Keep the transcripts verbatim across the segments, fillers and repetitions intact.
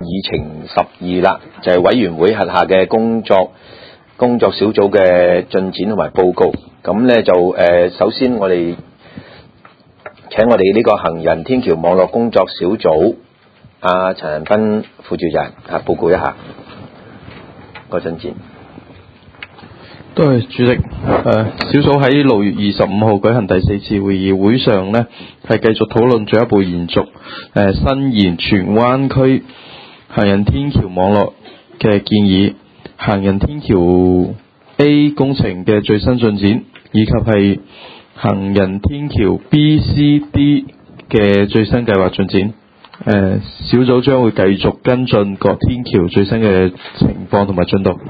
議程十二啦，就係、是、委員會轄下嘅工作工作小組嘅進展同埋報告。咁咧就誒、呃，首先我哋請我哋呢個行人天橋網絡工作小組阿、啊、陳恒鑌副主任啊報告一下個進展。 多謝主席。誒、呃，小組喺六月二十五號舉行第四次會議，會上呢係繼續討論進一步延續誒、呃、伸延荃灣區行人天橋網絡嘅建議，行人天橋 A 工程嘅最新進展，以及係行人天橋 B、C、D 嘅最新計劃進展。誒、呃，小組將會繼續跟進各天橋最新嘅情況同埋進度。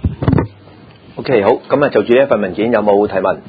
O.K. 好，咁啊就住呢一份文件有冇提問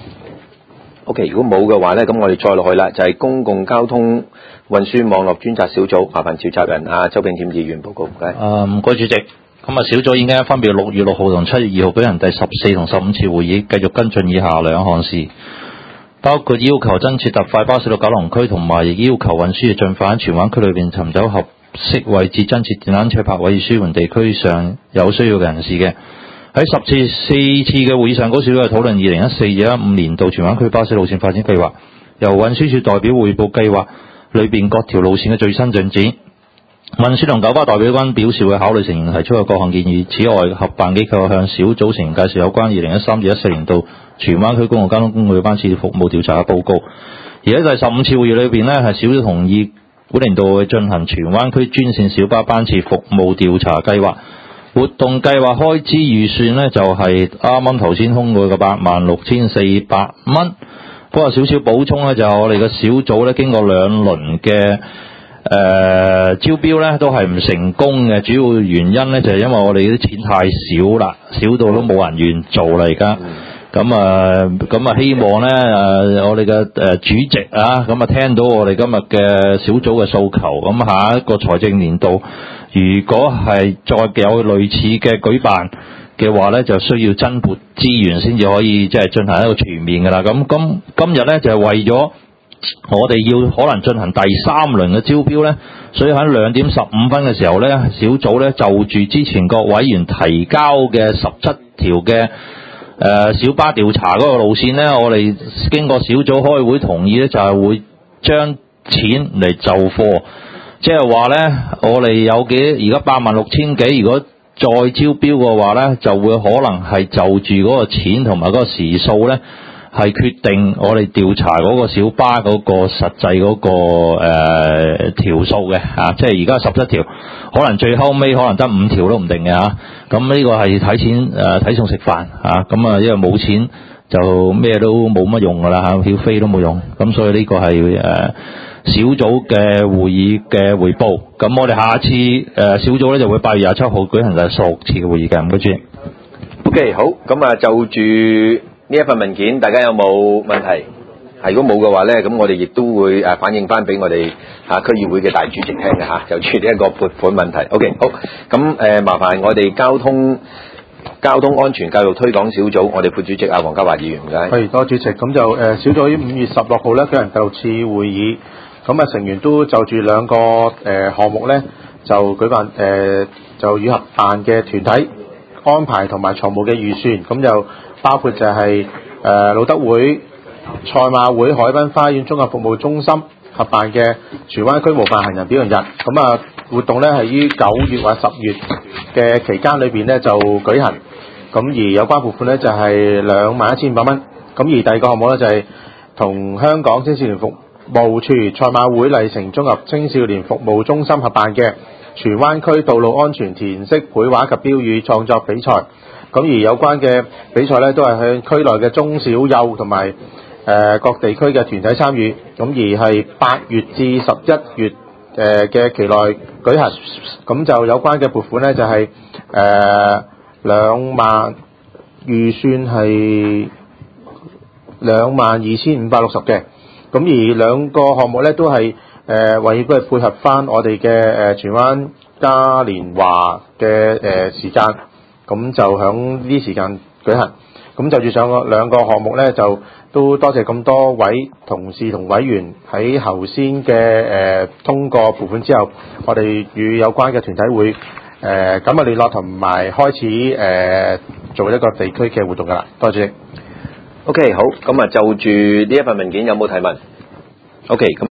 ？O.K. 如果冇嘅話咧，咁我哋再落去啦，就係、是、公共交通運輸網絡專責小組，麻煩召集人啊周炳添議員報告。唔該。 誒唔該主席，咁啊小組已經分別六月六號同七月二號舉行第十四同十五次會議，繼續跟進以下兩項事，包括要求增設特快巴士到九龍區，同埋亦要求運輸業盡快喺荃灣區裏邊尋找合適位置增設電單車泊位，以舒緩地區上有需要嘅人士嘅。喺十次四次嘅會議上，嗰小組係討論二零一四至一五年度荃灣區巴士路線發展計劃，由運輸署代表匯報計劃裏邊各條路線嘅最新進展。運輸同九巴代表軍表示會考慮成員提出嘅各項建議。此外，合辦機構向小組成員介紹有關二零一三至一四年度荃灣區公共交通工具班次服務調查嘅報告。而喺第十五次會議裏邊呢，係小組同意本年度會進行荃灣區專線小巴班次服務調查計劃。活動計劃開支預算呢，就係啱啱頭先通過嘅八萬六千四百蚊。不過少少補充呢，就係我哋嘅小組呢，經過兩輪嘅誒招標呢，都係唔成功嘅。主要原因呢，就係因為我哋啲錢太少啦，少到都冇人願做啦而家。咁啊咁啊希望呢，誒我哋嘅誒主席啊，咁啊聽到我哋今日嘅小組嘅訴求，咁下一個財政年度，如果係再有類似嘅舉辦嘅話呢，就需要增撥資源先至可以即係進行一個全面㗎啦。咁今今日呢，就係為咗我哋要可能進行第三輪嘅招標呢，所以喺兩點十五分嘅時候呢，小組呢就住之前各委員提交嘅十七條嘅誒小巴調查嗰個路線呢，我哋經過小組開會同意呢，就係會將錢嚟就貨。即係話呢，我哋有幾而家八萬六千幾，如果再招標嘅話呢，就會可能係就住嗰個錢同埋嗰個時數呢，係決定我哋調查嗰個小巴嗰個實際嗰、嗰個誒、呃、條數嘅啊。即係而家十七條，可能最後尾可能得五條都唔定嘅嚇。咁呢個係睇錢誒睇餸食飯啊。咁啊，因為冇錢就咩都冇乜用㗎啦嚇，票飛都冇用。咁所以呢個係誒。呃小組嘅會議嘅彙報，咁我哋下次誒、呃、小組咧就會八月廿七號舉行第十六次嘅會議嘅。唔該主席。 O.K. 好，咁啊就住呢一份文件，大家有冇問題？係如果冇嘅話咧，咁我哋亦都會誒反映翻俾我哋嚇區議會嘅大主席聽嘅嚇，就處理一個撥款問題。O.K. 好，咁誒、呃、麻煩我哋交通交通安全教育推廣小組，我哋副主席阿黃家華議員嘅。 係，多謝主席。咁就誒、呃、小組於五月十六號咧舉行第六次會議。咁啊，成員都就住兩個誒、呃、項目咧，就舉辦誒、呃、就與合辦嘅團體安排同埋財務嘅預算，咁就包括就係誒路德會、賽馬會海濱花園綜合服務中心合辦嘅荃灣區模範行人表揚日。咁啊，活動咧係於九月或十月嘅期間裏邊咧就舉行。咁而有關撥款咧就係兩萬一千五百蚊。咁而第二個項目咧就係、是、同香港青少年服務處賽馬會麗城綜合青少年服務中心合辦嘅荃灣區道路安全填色繪畫及標語創作比賽。咁而有關嘅比賽咧都係向區內嘅中小幼同埋誒各地區嘅團體參與。咁而係八月至十一月誒嘅期內舉行。咁就有關嘅撥款咧就係誒兩萬，預算係兩萬二千五百六十嘅。咁而兩個項目咧都係誒為都係配合翻我哋嘅誒荃灣嘉年華嘅誒時間，咁就響呢時間舉行。咁咁就住上個兩個項目咧，就都多謝咁多位同事同委員喺頭先嘅誒通過撥款之後，我哋與有關嘅團體會誒緊密聯絡同埋開始誒、呃、做一個地區嘅活動噶啦。多謝主席。 OK， 好，咁啊就住呢一份文件有冇提問 ？OK，咁。